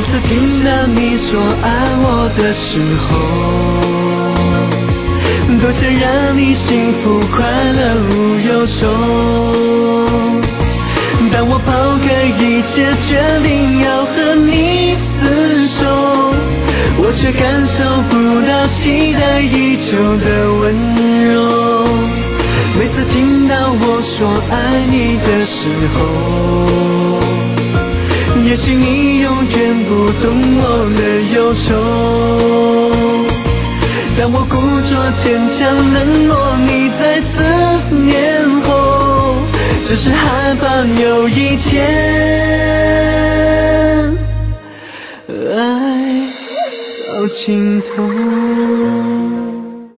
次听到你说爱我的时候，多想让你幸福快乐无忧愁。当我抛开一切，决定要和你厮守，我却感受不到期待已久的温柔。每次听到我说爱你的时候，也许你永远不懂我的忧愁。当我故作坚强冷漠你在思念后，只是害怕有一天爱到尽头。